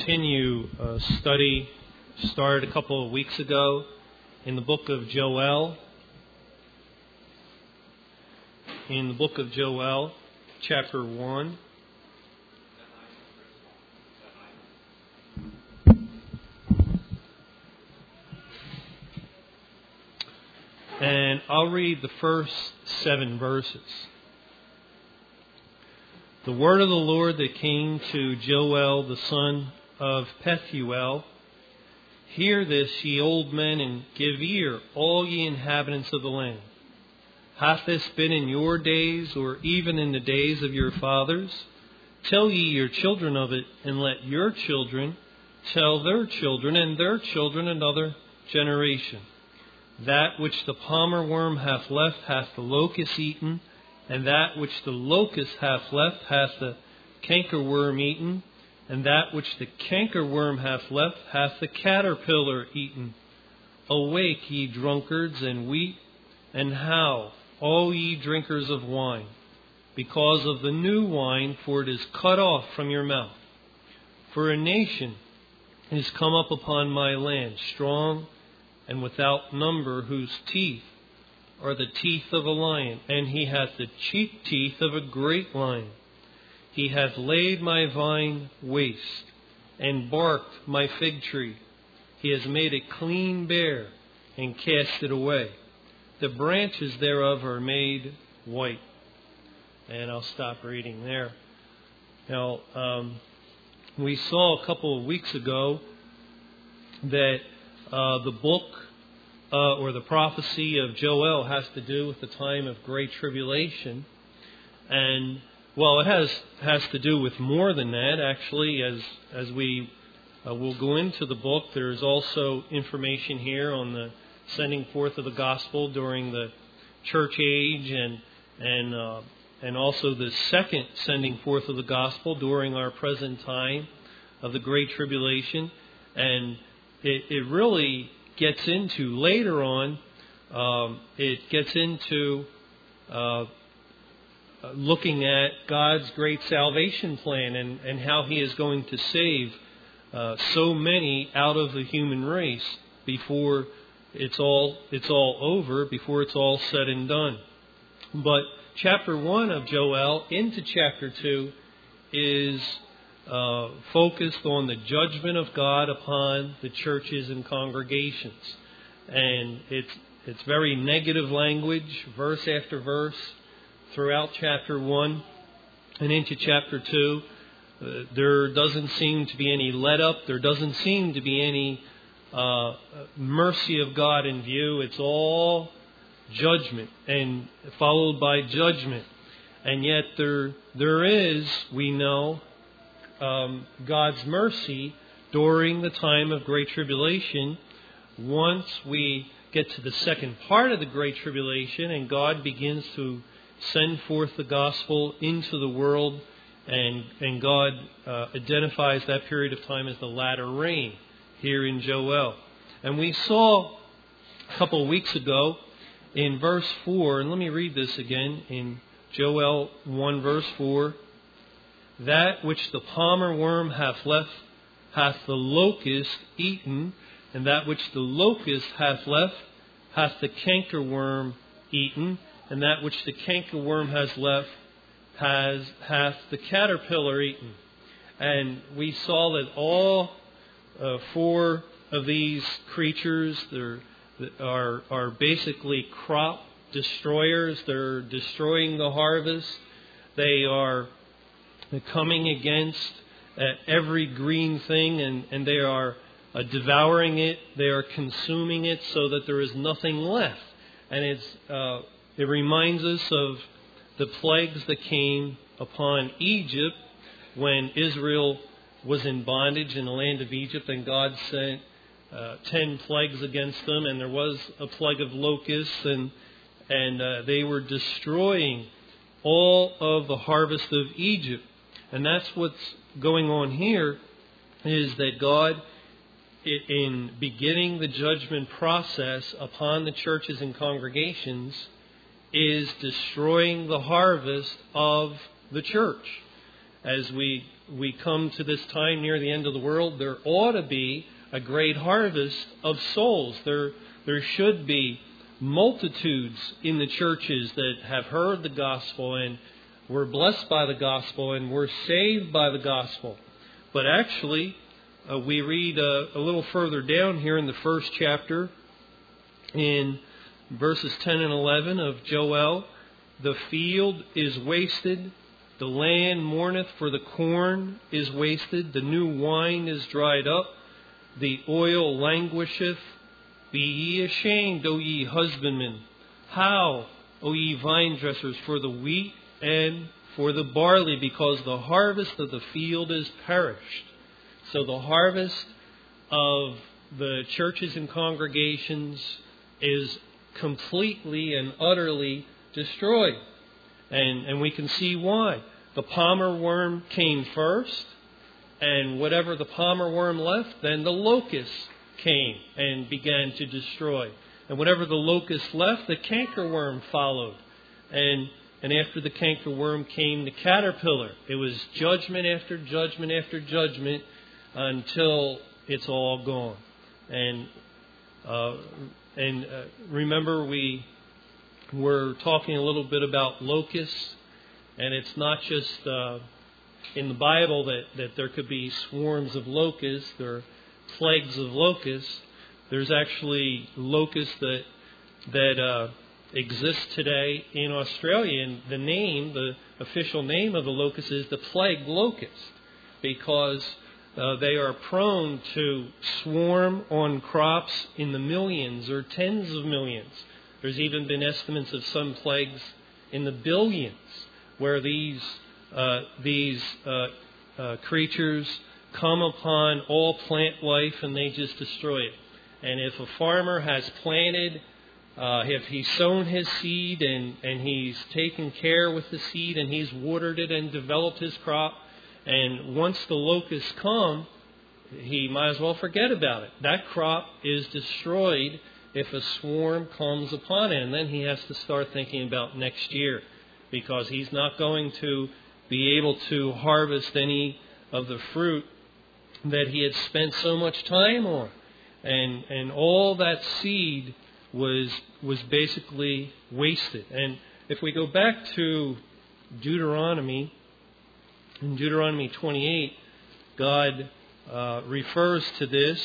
continue a study started a couple of weeks ago in the book of Joel. In the book of Joel, chapter 1. And I'll read the first 7 verses. The word of the Lord that came to Joel, the son of Pethuel. Hear this, ye old men, and give ear, all ye inhabitants of the land. Hath this been in your days, or even in the days of your fathers? Tell ye your children of it, and let your children tell their children, and their children another generation. That which the palmer worm hath left hath the locust eaten, and that which the locust hath left hath the cankerworm eaten, and that which the cankerworm hath left hath the caterpillar eaten. Awake, ye drunkards, and weep, and howl, all ye drinkers of wine, because of the new wine, for it is cut off from your mouth. For a nation is come up upon my land, strong and without number, whose teeth are the teeth of a lion, and he hath the cheek teeth of a great lion. He hath laid my vine waste, and barked my fig tree. He has made it clean bare, and cast it away. The branches thereof are made white. And I'll stop reading there. Now, we saw a couple of weeks ago that the book or the prophecy of Joel has to do with the time of great tribulation. And, well, it has to do with more than that, actually. As we will go into the book, there's also information here on the sending forth of the gospel during the church age, and also the second sending forth of the gospel during our present time of the great tribulation. And it really gets into, later on, it gets into looking at God's great salvation plan and how He is going to save so many out of the human race before it's all over, before it's all said and done. But chapter 1 of Joel into chapter 2 is focused on the judgment of God upon the churches and congregations. And it's very negative language, verse after verse, throughout chapter 1 and into chapter 2. There doesn't seem to be any let up. There doesn't seem to be any mercy of God in view. It's all judgment and followed by judgment. And yet there is, we know, God's mercy during the time of great tribulation. Once we get to the second part of the great tribulation and God begins to send forth the gospel into the world, and God identifies that period of time as the latter rain here in Joel. And we saw a couple of weeks ago in verse 4, and let me read this again in Joel 1 verse 4. That which the palmer worm hath left hath the locust eaten, and that which the locust hath left hath the cankerworm eaten, and that which the cankerworm has left hath the caterpillar eaten. And we saw that all 4 of these creatures are basically crop destroyers. They're destroying the harvest. They are coming against every green thing, and they are devouring it. They are consuming it so that there is nothing left. And it reminds us of the plagues that came upon Egypt when Israel was in bondage in the land of Egypt, and God sent 10 plagues against them, and there was a plague of locusts, and they were destroying all of the harvest of Egypt. And that's what's going on here, is that God, in beginning the judgment process upon the churches and congregations, is destroying the harvest of the church. As we we come to this time near the end of the world, there ought to be a great harvest of souls. There should be multitudes in the churches that have heard the gospel and were blessed by the gospel and were saved by the gospel. But actually, we read a little further down here in the first chapter, in verses 10 and 11 of Joel, the field is wasted, the land mourneth, for the corn is wasted, the new wine is dried up, the oil languisheth. Be ye ashamed, O ye husbandmen. How, O ye vine dressers, for the wheat and for the barley, because the harvest of the field is perished. So the harvest of the churches and congregations is completely and utterly destroyed. And we can see why. The palmer worm came first, and whatever the palmer worm left, then the locust came and began to destroy. And whatever the locust left, the cankerworm followed. And after the cankerworm came the caterpillar. It was judgment after judgment after judgment until it's all gone. And remember, we were talking a little bit about locusts, and it's not just in the Bible that there could be swarms of locusts or plagues of locusts. There's actually locusts that exist today in Australia, and the official name of the locust is the plague locust, because they are prone to swarm on crops in the millions or tens of millions. There's even been estimates of some plagues in the billions, where these creatures come upon all plant life and they just destroy it. And if a farmer has planted, if he's sown his seed and he's taken care with the seed and he's watered it and developed his crop, and once the locusts come, he might as well forget about it. That crop is destroyed if a swarm comes upon it. And then he has to start thinking about next year, because he's not going to be able to harvest any of the fruit that he had spent so much time on. And all that seed was basically wasted. And if we go back to Deuteronomy, in Deuteronomy 28, God refers to this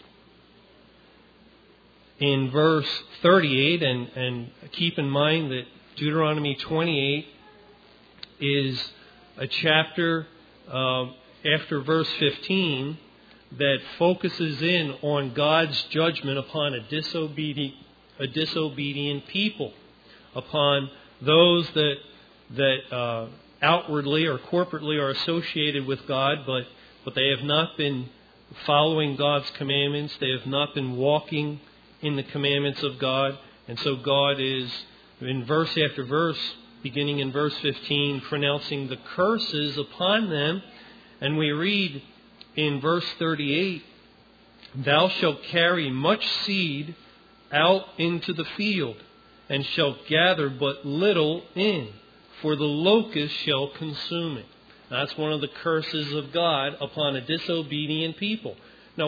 in verse 38, and keep in mind that Deuteronomy 28 is a chapter after verse 15 that focuses in on God's judgment upon a disobedient people, upon those that outwardly or corporately are associated with God, but they have not been following God's commandments. They have not been walking in the commandments of God. And so God is, in verse after verse, beginning in verse 15, pronouncing the curses upon them. And we read in verse 38, "Thou shalt carry much seed out into the field, and shalt gather but little in, for the locust shall consume it." That's one of the curses of God upon a disobedient people. Now,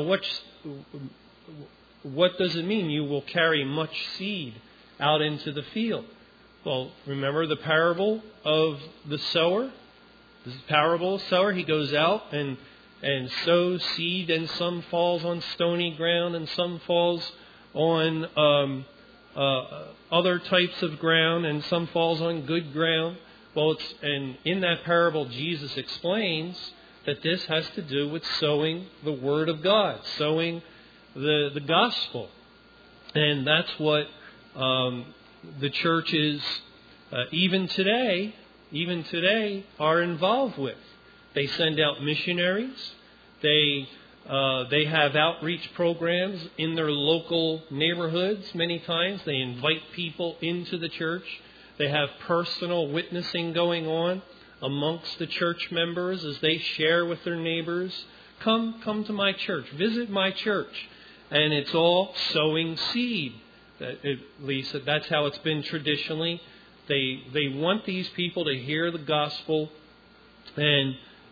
what does it mean? You will carry much seed out into the field. Well, remember the parable of the sower? This is the parable of the sower. He goes out and sows seed, and some falls on stony ground, and some falls on other types of ground, and some falls on good ground. Well, and in that parable, Jesus explains that this has to do with sowing the Word of God, sowing the gospel. And that's what the churches, even today, are involved with. They send out missionaries. They have outreach programs in their local neighborhoods. Many times they invite people into the church. They have personal witnessing going on amongst the church members as they share with their neighbors. Come to my church. Visit my church. And it's all sowing seed. At least that's how it's been traditionally. They want these people to hear the gospel and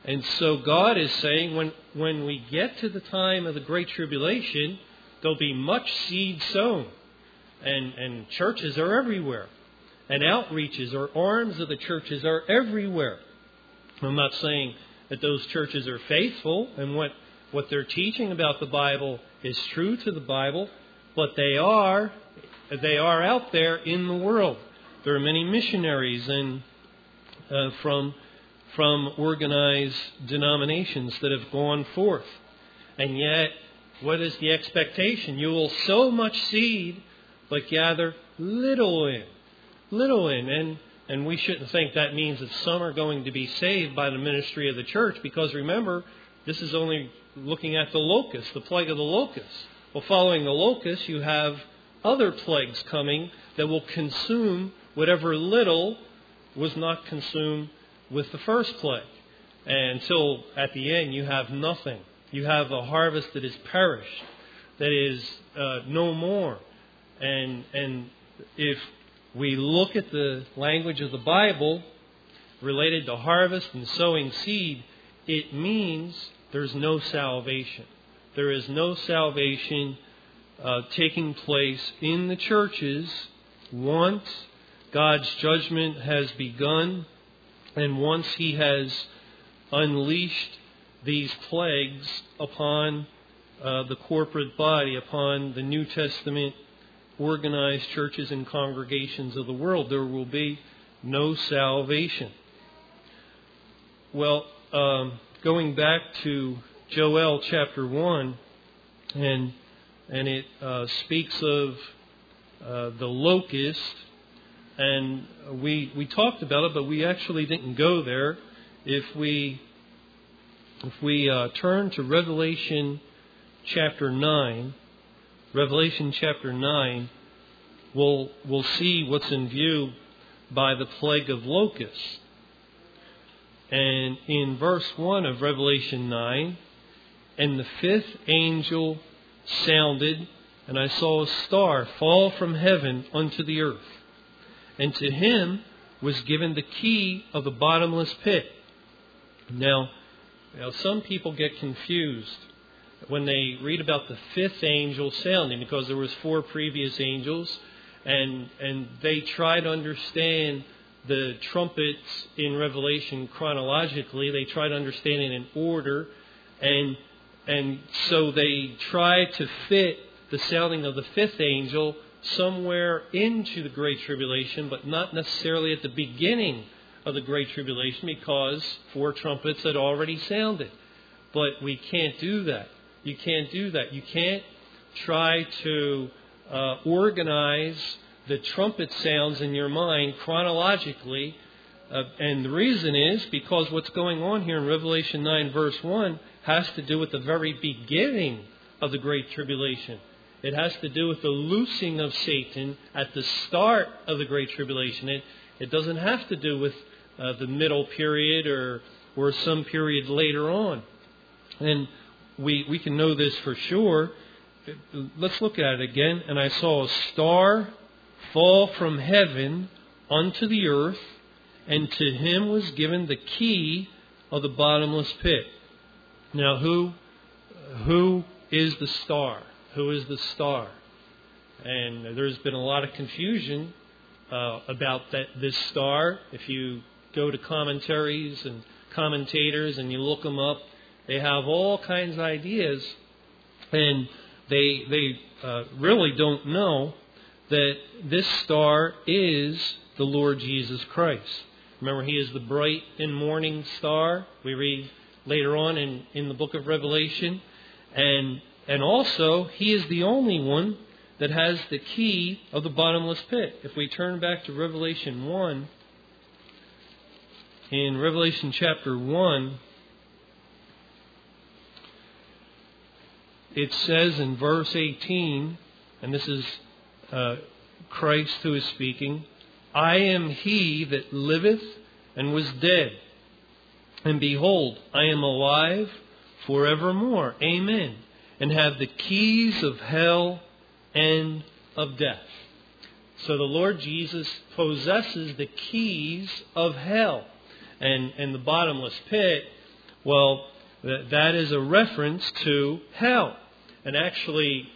And so God is saying when we get to the time of the Great Tribulation, there'll be much seed sown. And churches are everywhere. And outreaches or arms of the churches are everywhere. I'm not saying that those churches are faithful and what they're teaching about the Bible is true to the Bible, but they are out there in the world. There are many missionaries and from organized denominations that have gone forth. And yet, what is the expectation? You will sow much seed, but gather little in. And we shouldn't think that means that some are going to be saved by the ministry of the church, because remember, this is only looking at the locust, the plague of the locust. Well, following the locust, you have other plagues coming that will consume whatever little was not consumed with the first plague. And until at the end you have nothing. You have a harvest that is perished, that is no more. And if we look at the language of the Bible related to harvest and sowing seed, it means there's no salvation. There is no salvation taking place in the churches once God's judgment has begun and once He has unleashed these plagues upon the corporate body, upon the New Testament organized churches and congregations of the world. There will be no salvation. Well, going back to Joel chapter 1, and it speaks of the locust, and we talked about it, but we actually didn't go there. If we turn to Revelation chapter 9, we'll see what's in view by the plague of locusts. And in verse 1 of Revelation 9, and the fifth angel sounded, and I saw a star fall from heaven unto the earth. And to him was given the key of the bottomless pit. Now, some people get confused when they read about the fifth angel sounding, because there was 4 previous angels, and they try to understand the trumpets in Revelation chronologically. They try to understand it in order, and so they try to fit the sounding of the fifth angel somewhere into the Great Tribulation, but not necessarily at the beginning of the Great Tribulation, because 4 trumpets had already sounded. But we can't do that. You can't do that. You can't try to organize the trumpet sounds in your mind chronologically. And the reason is because what's going on here in Revelation 9 verse 1 has to do with the very beginning of the Great Tribulation. It has to do with the loosing of Satan at the start of the Great Tribulation. It doesn't have to do with the middle period or some period later on. And we can know this for sure. Let's look at it again. And I saw a star fall from heaven unto the earth, and to him was given the key of the bottomless pit. Now, who is the star? Who is the star? And there's been a lot of confusion about this star. If you go to commentaries and commentators and you look them up, they have all kinds of ideas, and they really don't know that this star is the Lord Jesus Christ. Remember, He is the bright and morning star. We read later on in the book of Revelation. And also, He is the only one that has the key of the bottomless pit. If we turn back to Revelation 1, in Revelation chapter 1, it says in verse 18, and this is Christ who is speaking, I am He that liveth and was dead, and behold, I am alive forevermore. Amen. And have the keys of hell and of death. So the Lord Jesus possesses the keys of hell. And the bottomless pit Well, that is a reference to hell. And actually,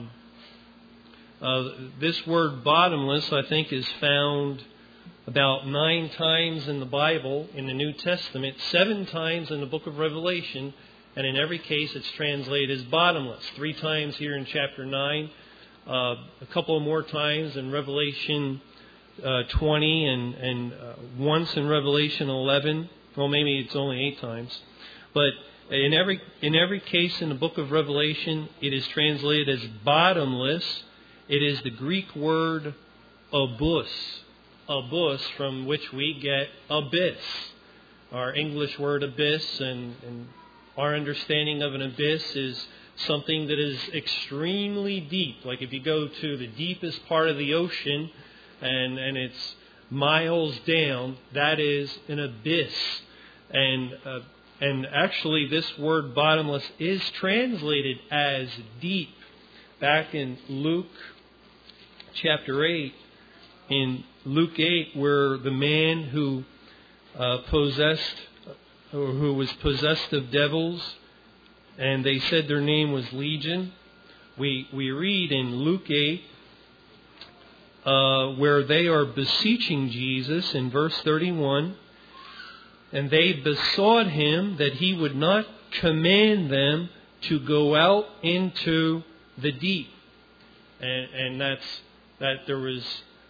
this word bottomless, I think, is found about 9 times in the Bible, in the New Testament, 7 times in the book of Revelation, and in every case it's translated as bottomless. 3 times here in chapter 9, a couple of more times in Revelation 20, and once in Revelation 11. Well, maybe it's only 8 times. But in every case in the book of Revelation, it is translated as bottomless. It is the Greek word abus, from which we get abyss. Our English word abyss, and our understanding of an abyss is something that is extremely deep. Like if you go to the deepest part of the ocean and it's miles down, that is an abyss. And actually this word bottomless is translated as deep. Back in Luke chapter 8, in Luke 8, where the man who was possessed of devils, and they said their name was Legion, we read in Luke 8 where they are beseeching Jesus in verse 31, and they besought him that he would not command them to go out into the deep. And that's that there was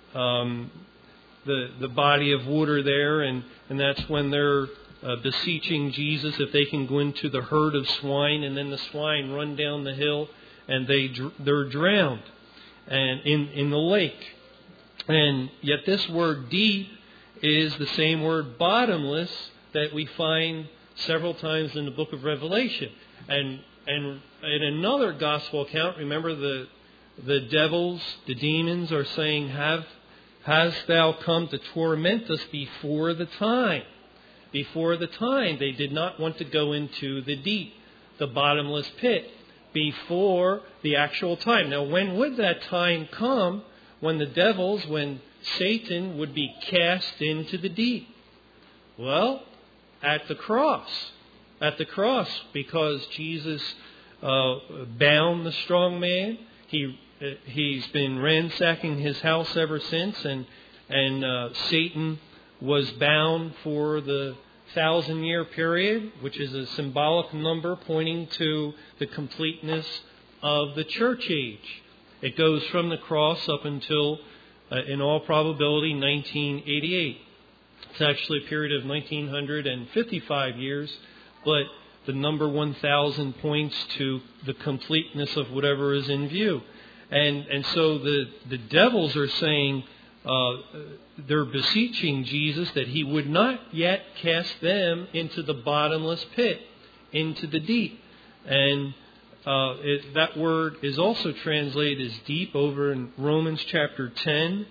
the body of water there, and that's when they're beseeching Jesus if they can go into the herd of swine, and then the swine run down the hill and they're drowned and in the lake. And yet this word deep is the same word bottomless that we find several times in the book of Revelation. And in another gospel account, remember the devils, the demons are saying, hast thou come to torment us before the time? Before the time. They did not want to go into the deep, the bottomless pit, before the actual time. Now, when would that time come when the devils, when Satan would be cast into the deep? Well, at the cross. At the cross, because Jesus bound the strong man. He's been ransacking his house ever since, and Satan was bound for the 1,000-year period, which is a symbolic number pointing to the completeness of the church age. It goes from the cross up until, in all probability, 1988. It's actually a period of 1955 years, but the number 1,000 points to the completeness of whatever is in view. And so the devils are saying, they're beseeching Jesus that he would not yet cast them into the bottomless pit, into the deep. And that word is also translated as deep over in Romans chapter 10,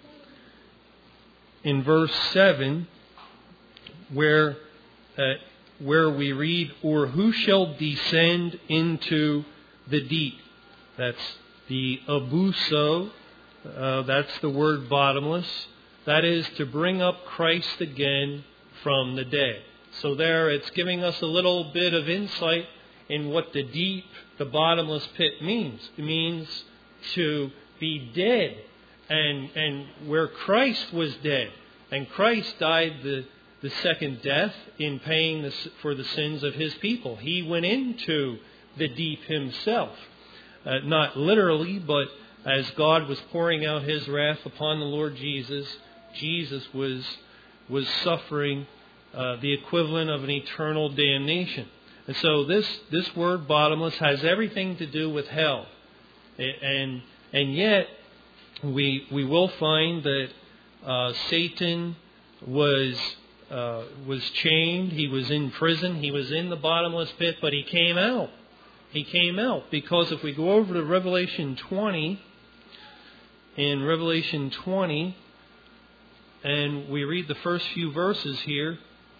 in verse 7, where we read, or who shall descend into the deep? That's the abuso. That's the word bottomless. That is to bring up Christ again from the dead. So there it's giving us a little bit of insight in what the deep, the bottomless pit means. It means to be dead, and where Christ was dead. And Christ died the second death in paying for the sins of his people. He went into the deep himself. Not literally, but as God was pouring out his wrath upon the Lord Jesus, Jesus was suffering the equivalent of an eternal damnation. And so this word bottomless has everything to do with hell. And yet we will find that Satan was chained. He was in prison. He was in the bottomless pit, but he came out. He came out because if we go over to Revelation 20, in Revelation 20, and we read the first few verses here,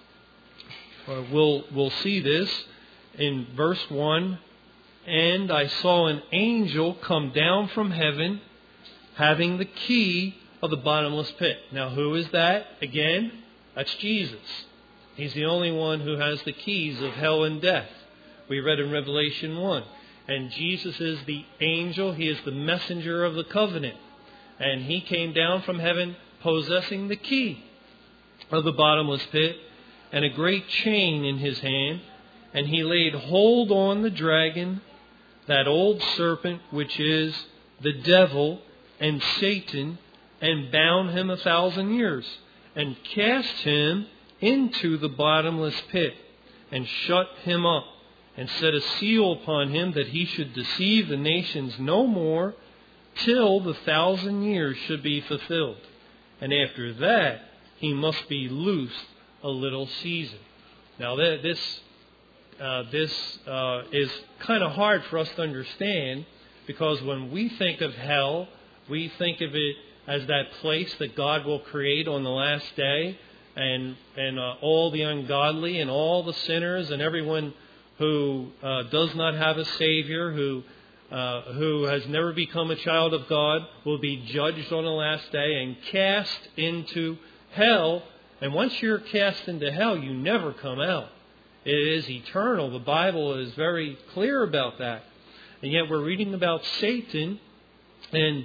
we'll see this in verse 1. And I saw an angel come down from heaven, having the key of the bottomless pit. Now, who is that? Again, that's Jesus. He's the only one who has the keys of hell and death. We read in Revelation 1. And Jesus is the angel. He is the messenger of the covenant. And he came down from heaven possessing the key of the bottomless pit and a great chain in his hand. And he laid hold on the dragon, that old serpent, which is the devil and Satan, and bound him 1,000 years, and cast him into the bottomless pit, and shut him up, and set a seal upon him, that he should deceive the nations no more, till the 1,000 years should be fulfilled. And after that, he must be loosed a little season. Now, this is kind of hard for us to understand, because when we think of hell, we think of it as that place that God will create on the last day, and all the ungodly and all the sinners and everyone who does not have a Savior, who has never become a child of God, will be judged on the last day and cast into hell. And once you're cast into hell, you never come out. It is eternal. The Bible is very clear about that. And yet we're reading about Satan, and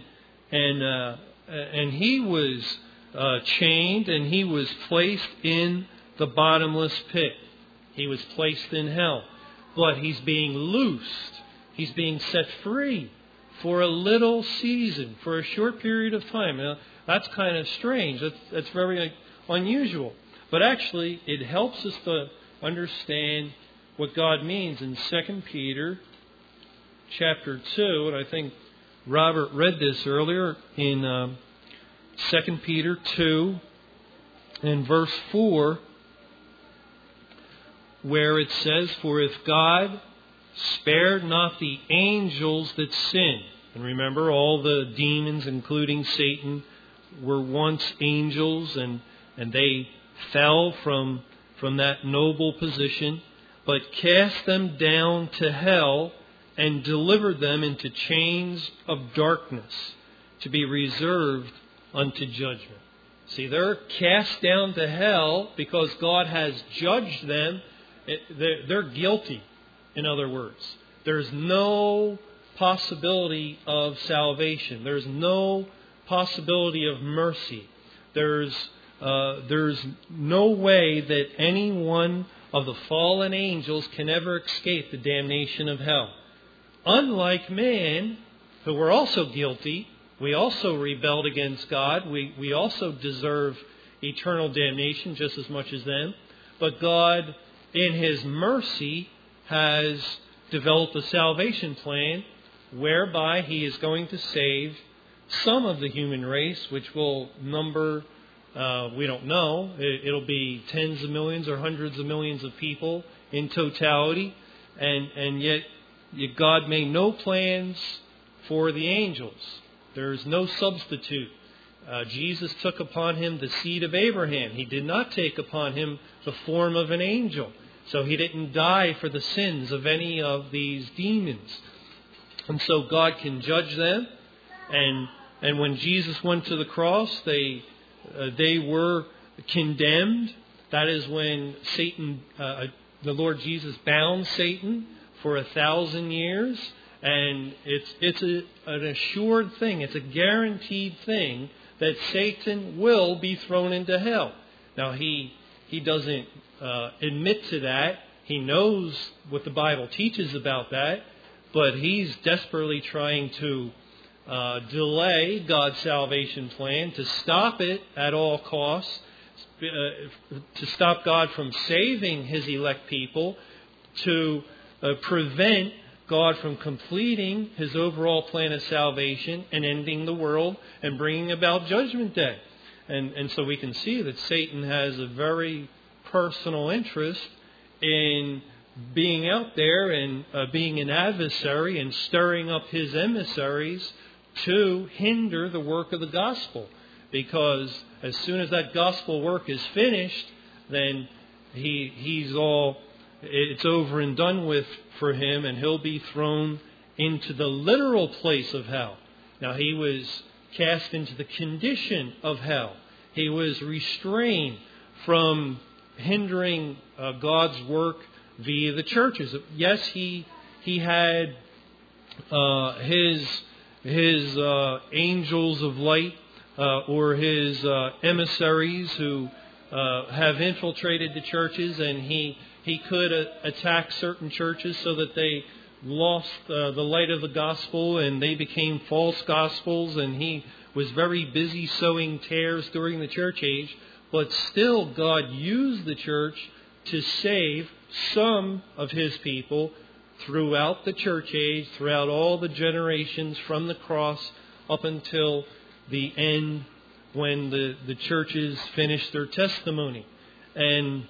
he was chained, and he was placed in the bottomless pit. He was placed in hell. But he's being loosed. He's being set free for a little season, for a short period of time. Now, that's kind of strange. That's very unusual. But actually, it helps us to understand what God means in 2 Peter chapter 2. And I think Robert read this earlier in 2 Peter 2 and verse 4, where it says, "For if God spared not the angels that sinned," and remember, all the demons, including Satan, were once angels, and they fell from that noble position, "but cast them down to hell and delivered them into chains of darkness to be reserved unto judgment." See, they're cast down to hell because God has judged them. They're guilty, in other words. There's no possibility of salvation. There's no possibility of mercy. There's no way that any one of the fallen angels can ever escape the damnation of hell. Unlike man, who were also guilty, we also rebelled against God. We also deserve eternal damnation just as much as them. But God, in His mercy, has developed a salvation plan whereby He is going to save some of the human race, which will number, we don't know, it'll be tens of millions or hundreds of millions of people in totality. And yet God made no plans for the angels. There's no substitute. Jesus took upon Him the seed of Abraham. He did not take upon Him the form of an angel. So He didn't die for the sins of any of these demons. And so God can judge them. And when Jesus went to the cross, they were condemned. That is when Satan, the Lord Jesus bound Satan for 1,000 years. And it's an assured thing. It's a guaranteed thing that Satan will be thrown into hell. Now, he doesn't admit to that. He knows what the Bible teaches about that. But he's desperately trying to delay God's salvation plan, to stop it at all costs, to stop God from saving His elect people, to prevent God from completing His overall plan of salvation and ending the world and bringing about Judgment Day. And so we can see that Satan has a very personal interest in being out there and being an adversary and stirring up his emissaries to hinder the work of the gospel. Because as soon as that gospel work is finished, then it's over and done with for him, and he'll be thrown into the literal place of hell. Now, he was cast into the condition of hell. He was restrained from hindering God's work via the churches. Yes, he had his angels of light or his emissaries who have infiltrated the churches, and he could attack certain churches so that they lost the light of the gospel and they became false gospels, and he was very busy sowing tares during the church age. But still, God used the church to save some of His people throughout the church age, throughout all the generations from the cross up until the end when the churches finished their testimony. And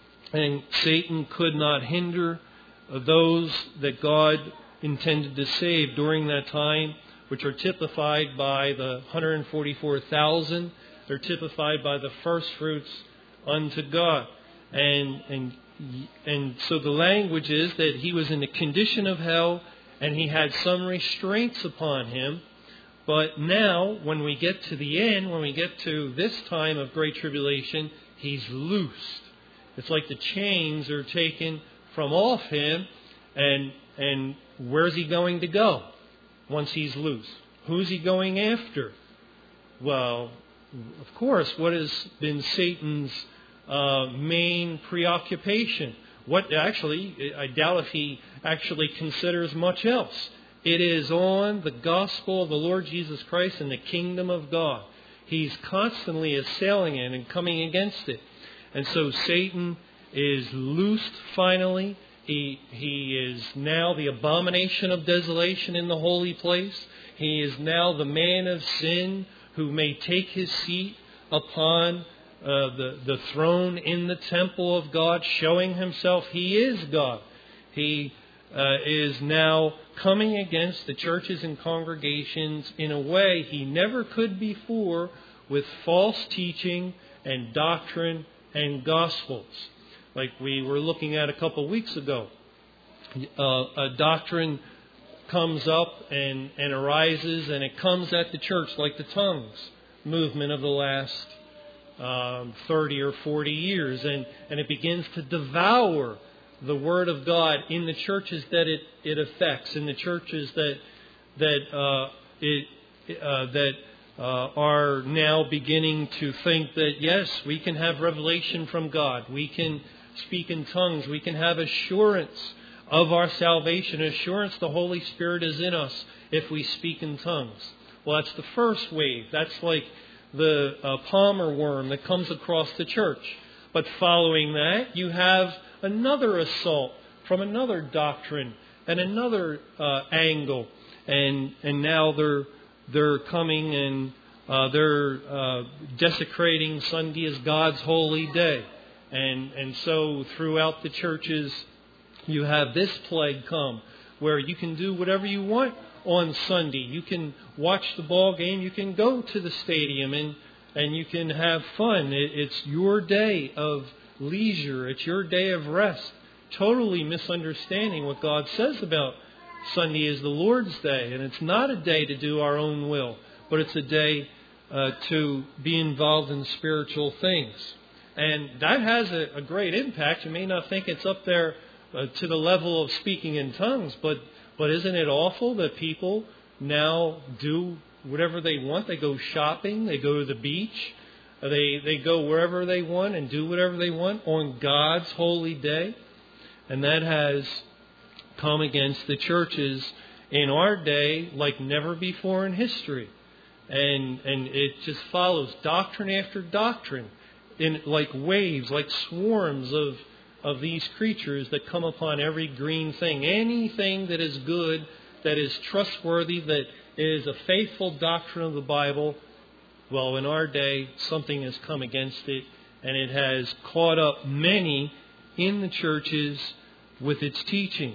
Satan could not hinder those that God intended to save during that time, which are typified by the 144,000. They're typified by the first fruits unto God. And so the language is that he was in the condition of hell and he had some restraints upon him. But now, when we get to the end, when we get to this time of great tribulation, he's loosed. It's like the chains are taken from off him, and where's he going to go once he's loose? Who's he going after? Well, of course, what has been Satan's main preoccupation? I doubt if he actually considers much else. It is on the gospel of the Lord Jesus Christ and the kingdom of God. He's constantly assailing it and coming against it. And so Satan is loosed finally. He is now the abomination of desolation in the holy place. He is now the man of sin who may take his seat upon the throne in the temple of God, showing himself he is God. He is now coming against the churches and congregations in a way he never could before, with false teaching and doctrine and gospels. Like we were looking at a couple weeks ago. A doctrine comes up and arises, and it comes at the church like the tongues movement of the last 30 or 40 years. And it begins to devour the Word of God in the churches that it affects, in the churches that are now beginning to think that, yes, we can have revelation from God. We can speak in tongues. We can have assurance of our salvation. Assurance the Holy Spirit is in us if we speak in tongues. Well, that's the first wave. That's like the palmer worm that comes across the church. But following that, you have another assault from another doctrine and another angle. And now they're coming and they're desecrating Sunday as God's holy day. And so throughout the churches, you have this plague come where you can do whatever you want on Sunday. You can watch the ball game. You can go to the stadium and you can have fun. It's your day of leisure. It's your day of rest. Totally misunderstanding what God says about Sunday is the Lord's day. And it's not a day to do our own will, but it's a day to be involved in spiritual things. And that has a great impact. You may not think it's up there to the level of speaking in tongues, but isn't it awful that people now do whatever they want? They go shopping, they go to the beach, they go wherever they want and do whatever they want on God's holy day. And that has come against the churches in our day like never before in history. And it just follows doctrine after doctrine in like waves, like swarms of these creatures that come upon every green thing. Anything that is good, that is trustworthy, that is a faithful doctrine of the Bible, well, in our day, something has come against it, and it has caught up many in the churches with its teachings.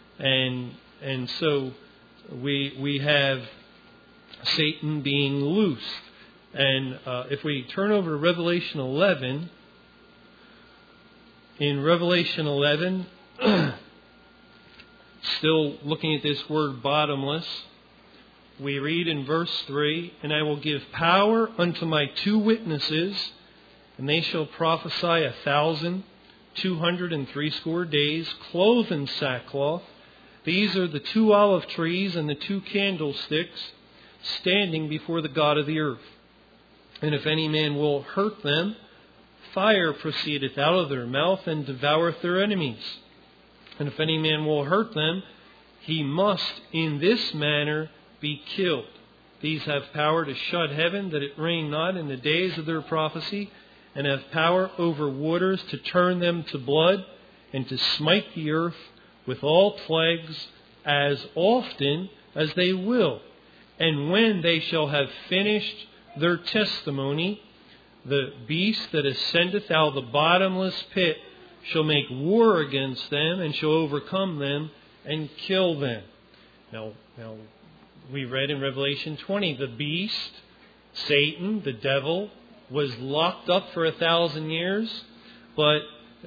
And so we have Satan being loosed. And if we turn over to Revelation 11, in Revelation 11, still looking at this word bottomless, we read in verse 3, "And I will give power unto my two witnesses, And they shall prophesy 1,260 days, clothed in sackcloth. These are the 2 olive trees and the 2 candlesticks standing before the God of the earth. And if any man will hurt them, fire proceedeth out of their mouth and devoureth their enemies. And if any man will hurt them, he must in this manner be killed. These have power to shut heaven, that it rain not in the days of their prophecy, and have power over waters to turn them to blood, and to smite the earth with all plagues as often as they will. And when they shall have finished their testimony, the beast that ascendeth out of the bottomless pit shall make war against them, and shall overcome them, and kill them. Now we read in Revelation 20, the beast, Satan, the devil, was locked up for 1,000 years, but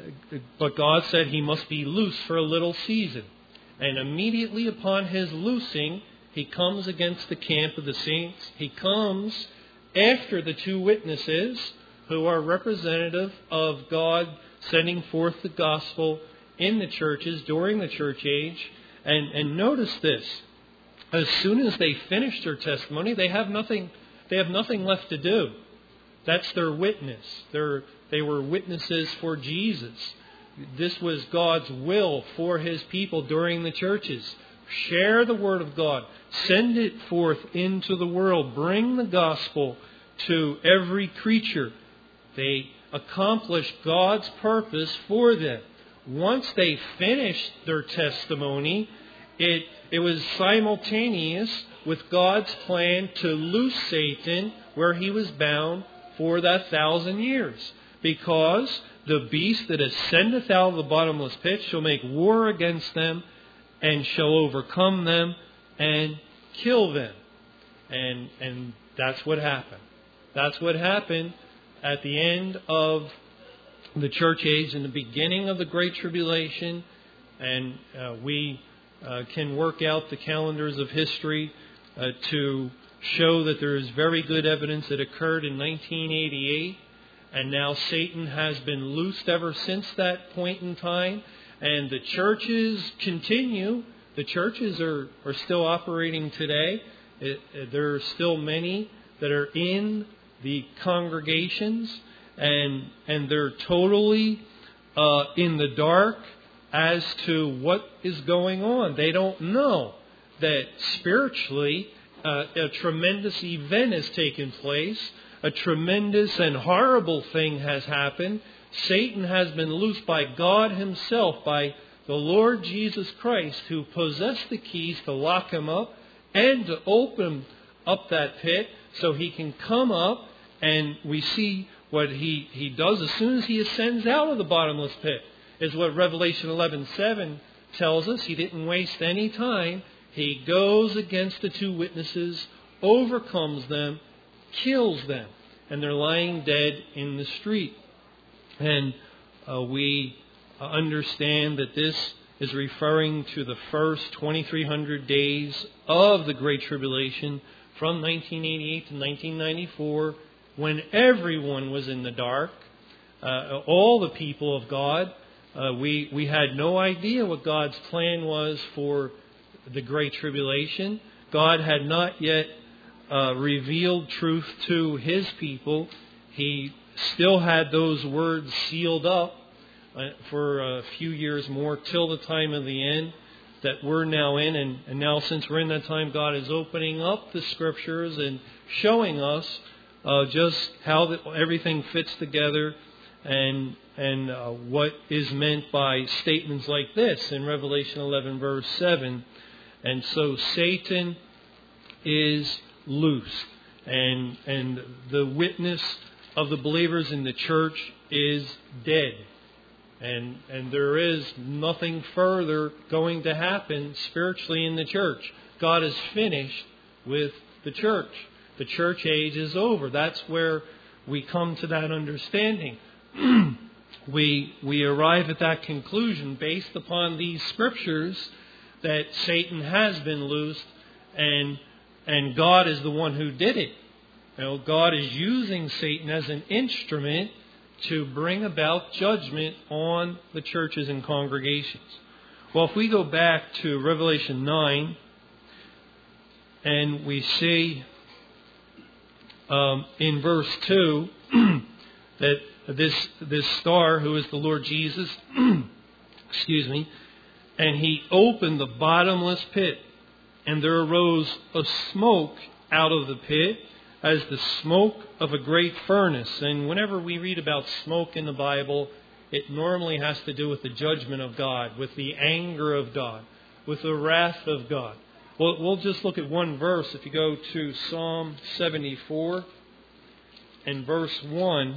God said he must be loose for a little season. And immediately upon his loosing, he comes against the camp of the saints. He comes after the 2 witnesses who are representative of God sending forth the gospel in the churches during the church age. And notice this. As soon as they finish their testimony, they have nothing left to do. That's their witness. They were witnesses for Jesus. This was God's will for his people during the churches. Share the word of God. Send it forth into the world. Bring the gospel to every creature. They accomplished God's purpose for them. Once they finished their testimony, it was simultaneous with God's plan to loose Satan where he was bound for that 1,000 years. Because the beast that ascendeth out of the bottomless pit shall make war against them, and shall overcome them and kill them. And that's what happened. That's what happened at the end of the church age and the beginning of the Great Tribulation. And we can work out the calendars of history to show that there is very good evidence that occurred in 1988. And now Satan has been loosed ever since that point in time. And the churches continue. The churches are still operating today. There are still many that are in the congregations. And they're totally in the dark as to what is going on. They don't know that spiritually a tremendous event has taken place. A tremendous and horrible thing has happened. Satan has been loosed by God himself, by the Lord Jesus Christ, who possessed the keys to lock him up and to open up that pit so he can come up. And we see what he does as soon as he ascends out of the bottomless pit, is what Revelation 11:7 tells us. He didn't waste any time. He goes against the 2 witnesses, overcomes them, kills them, and they're lying dead in the street. And we understand that this is referring to the first 2,300 days of the Great Tribulation from 1988 to 1994, when everyone was in the dark, all the people of God. We had no idea what God's plan was for the Great Tribulation. God had not yet revealed truth to his people. He still had those words sealed up for a few years more till the time of the end that we're now in. And now, since we're in that time, God is opening up the Scriptures and showing us just how everything fits together and what is meant by statements like this in Revelation 11 verse 7. And so Satan is loosed, and the witness of the believers in the church is dead, and there is nothing further going to happen spiritually in the church. God is finished with the church. The church age is over. That's where we come to that understanding. We arrive at that conclusion based upon these scriptures that Satan has been loosed, and God is the one who did it. You know, God is using Satan as an instrument to bring about judgment on the churches and congregations. Well, if we go back to Revelation 9, and we see in verse 2 that this star, who is the Lord Jesus, excuse me, and he opened the bottomless pit, and there arose a smoke out of the pit as the smoke of a great furnace. And whenever we read about smoke in the Bible, it normally has to do with the judgment of God, with the anger of God, with the wrath of God. Well, we'll just look at one verse. If you go to Psalm 74 and verse 1,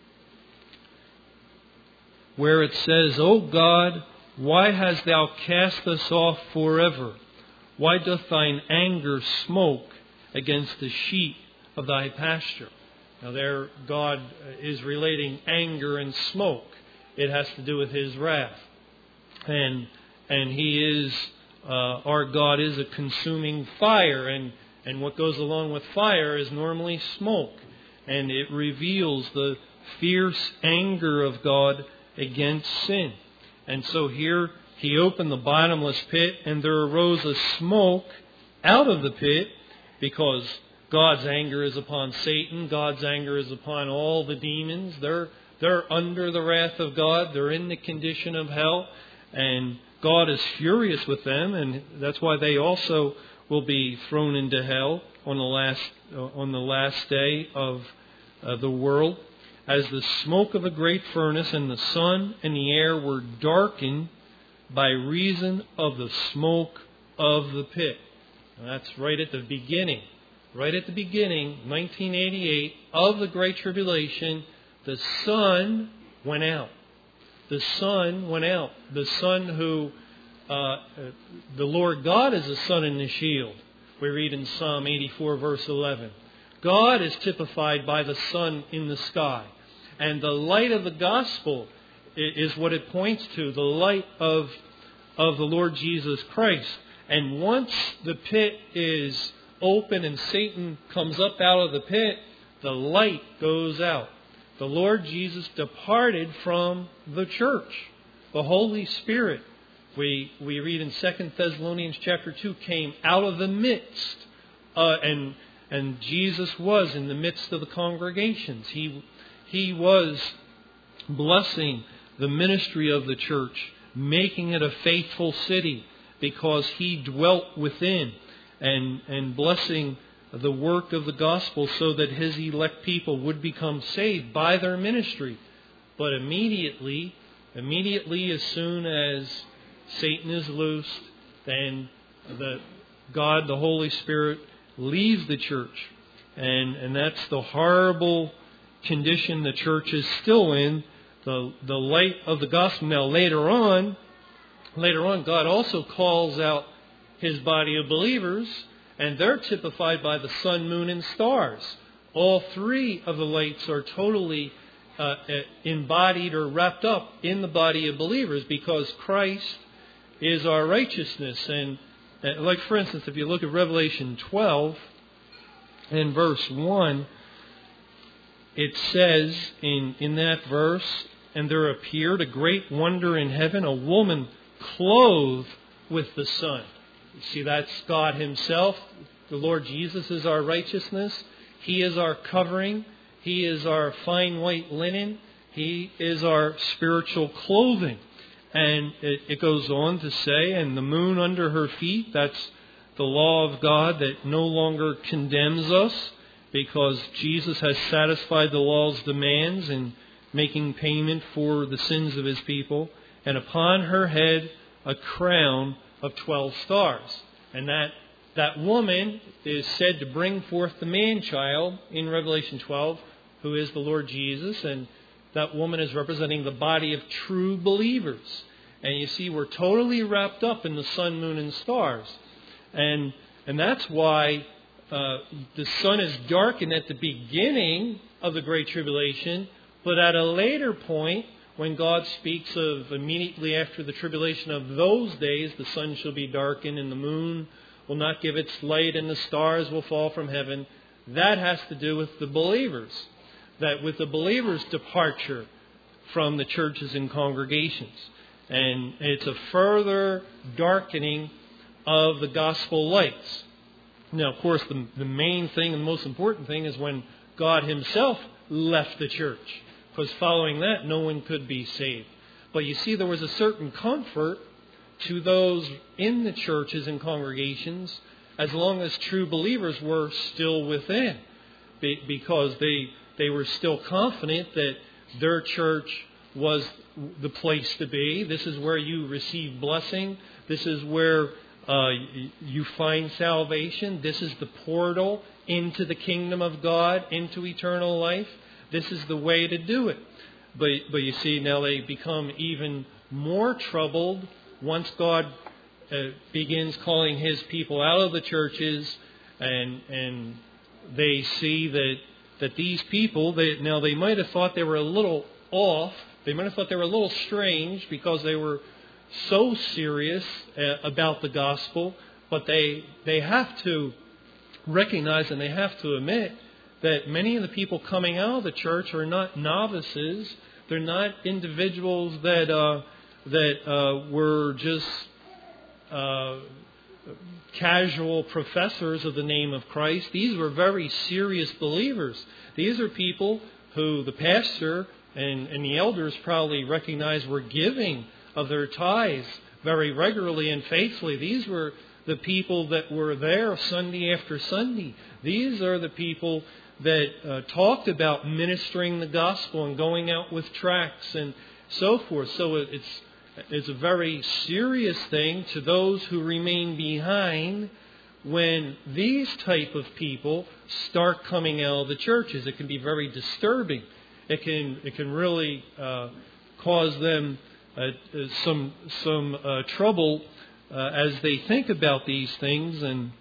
where it says, O God, why hast thou cast us off forever? Why doth thine anger smoke against the sheep of thy pasture? Now there God is relating anger and smoke. It has to do with His wrath. And He is, our God is a consuming fire. And what goes along with fire is normally smoke. And it reveals the fierce anger of God against sin. And so here He opened the bottomless pit, and there arose a smoke out of the pit, because God's anger is upon Satan. God's anger is upon all the demons. They're under the wrath of God. They're in the condition of hell. And God is furious with them. And that's why they also will be thrown into hell on the last day of the world. As the smoke of a great furnace, and the sun and the air were darkened by reason of the smoke of the pit. And that's right at the beginning. Right at the beginning, 1988, of the Great Tribulation, the sun went out. The sun went out. The sun who, the Lord God is the sun and the shield. We read in Psalm 84, verse 11. God is typified by the sun in the sky. And the light of the gospel is what it points to, the light of the Lord Jesus Christ. And once the pit is open and Satan comes up out of the pit, the light goes out. The Lord Jesus departed from the church. The Holy Spirit, we read in 2 Thessalonians chapter 2, came out of the midst. And Jesus was in the midst of the congregations. He was blessing the ministry of the church, making it a faithful city, because He dwelt within, and blessing the work of the gospel so that His elect people would become saved by their ministry. But immediately as soon as Satan is loosed, then God, the Holy Spirit, leaves the church. And that's the horrible condition the church is still in, the light of the gospel. Now later on, God also calls out His body of believers, and they're typified by the sun, moon, and stars. All three of the lights are totally embodied or wrapped up in the body of believers, because Christ is our righteousness. And like, for instance, if you look at Revelation 12 and verse 1, it says in that verse, and there appeared a great wonder in heaven, a woman clothed with the sun. You see, that's God Himself. The Lord Jesus is our righteousness. He is our covering. He is our fine white linen. He is our spiritual clothing. And it goes on to say, and the moon under her feet, that's the law of God that no longer condemns us, because Jesus has satisfied the law's demands in making payment for the sins of His people. And upon her head a crown of 12 stars. And that woman is said to bring forth the man-child in Revelation 12, who is the Lord Jesus. And that woman is representing the body of true believers. And you see, we're totally wrapped up in the sun, moon, and stars. And that's why the sun is darkened at the beginning of the Great Tribulation, but at a later point, when God speaks of immediately after the tribulation of those days, the sun shall be darkened and the moon will not give its light and the stars will fall from heaven. That has to do with the believers. That with the believers' departure, from the churches and congregations. And it's a further darkening of the gospel lights. Now, of course, the main thing and the most important thing is when God himself left the church, because following that, no one could be saved. But you see, there was a certain comfort to those in the churches and congregations as long as true believers were still within, because they were still confident that their church was the place to be. This is where you receive blessing. This is where you find salvation. This is the portal into the kingdom of God, into eternal life. This is the way to do it. But you see, now they become even more troubled once God begins calling his people out of the churches, and they see that these people, they might have thought they were a little off. They might have thought they were a little strange because they were so serious about the gospel, but they have to recognize and they have to admit that many of the people coming out of the church are not novices. They're not individuals that were just casual professors of the name of Christ. These were very serious believers. These are people who the pastor and the elders probably recognized were giving of their tithes very regularly and faithfully. These were the people that were there Sunday after Sunday. These are the people that talked about ministering the gospel and going out with tracts and so forth. So it's a very serious thing to those who remain behind when these type of people start coming out of the churches. It can be very disturbing. It can really cause them some trouble as they think about these things,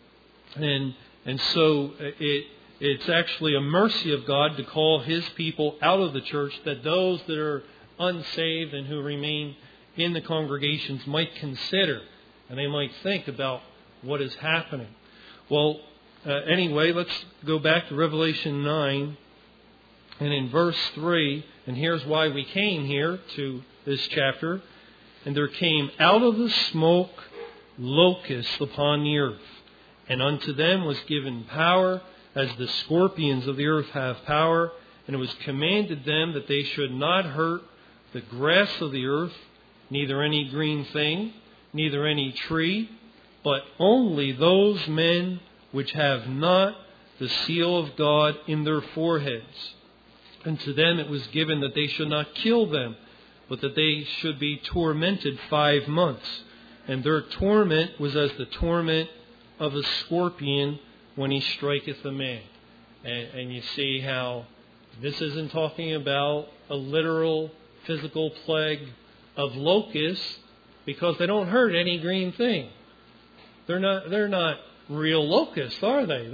and so it's actually a mercy of God to call His people out of the church, that those that are unsaved and who remain in the congregations might consider, and they might think about what is happening. Well, anyway, let's go back to Revelation 9, and in verse 3, and here's why we came here to this chapter. And there came out of the smoke locusts upon the earth, and unto them was given power, as the scorpions of the earth have power, and it was commanded them that they should not hurt the grass of the earth, neither any green thing, neither any tree, but only those men which have not the seal of God in their foreheads. And to them it was given that they should not kill them, but that they should be tormented 5 months. And their torment was as the torment of a scorpion when he striketh a man. And you see how this isn't talking about a literal physical plague of locusts, because they don't hurt any green thing. They're not real locusts, are they?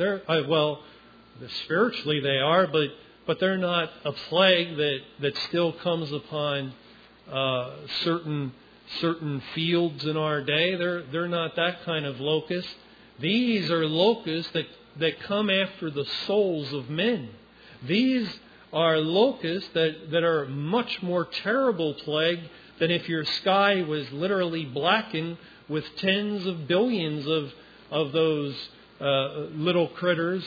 Spiritually they are, but they're not a plague that still comes upon certain fields in our day. They're not that kind of locust. These are locusts that come after the souls of men. These are locusts that are a much more terrible plague than if your sky was literally blackened with tens of billions of those little critters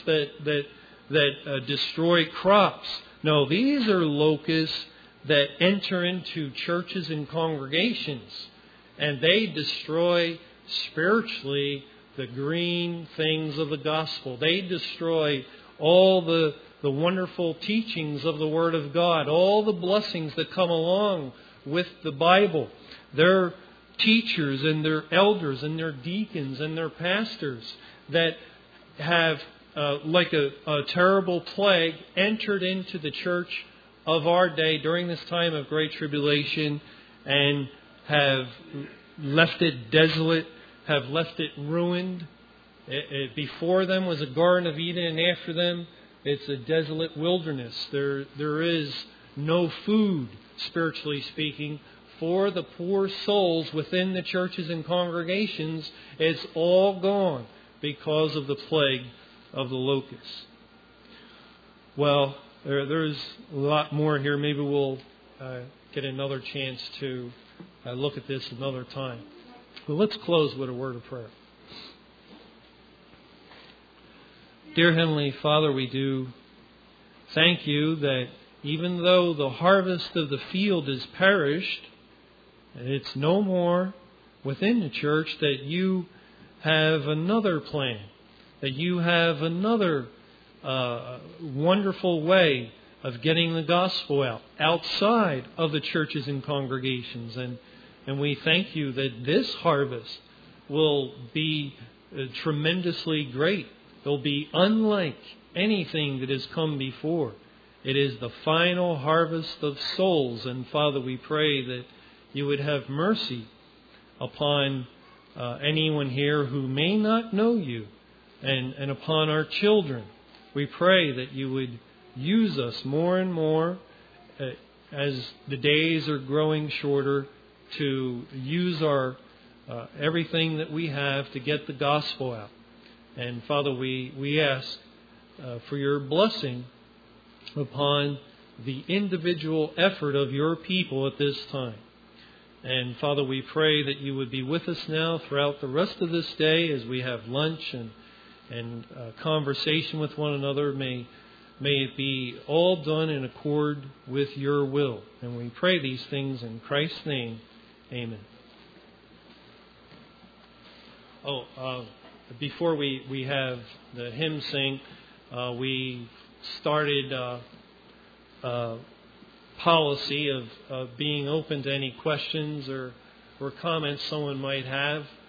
that destroy crops. No, these are locusts that enter into churches and congregations, and they destroy spiritually the green things of the gospel. They destroy all the wonderful teachings of the Word of God, all the blessings that come along with the Bible. Their teachers and their elders and their deacons and their pastors that have, like a terrible plague, entered into the church of our day during this time of great tribulation and have left it desolate, have left it ruined. Before them was a Garden of Eden, and after them it's a desolate wilderness. There is no food, spiritually speaking, for the poor souls within the churches and congregations. It's all gone because of the plague of the locusts. Well, there's a lot more here. Maybe we'll get another chance to look at this another time. But let's close with a word of prayer. Dear Heavenly Father, we do thank you that even though the harvest of the field is perished, and it's no more within the church, that you have another plan, that you have another wonderful way of getting the gospel out, outside of the churches and congregations. And we thank you that this harvest will be tremendously great. It'll be unlike anything that has come before. It is the final harvest of souls. And Father, we pray that you would have mercy upon anyone here who may not know you, and upon our children. We pray that you would use us more and more as the days are growing shorter, to use our everything that we have to get the gospel out. And Father, we ask for your blessing upon the individual effort of your people at this time. And Father, we pray that you would be with us now throughout the rest of this day as we have lunch and conversation with one another. May it be all done in accord with your will. And we pray these things in Christ's name. Amen. Before we have the hymn sing, we started policy of being open to any questions or comments someone might have.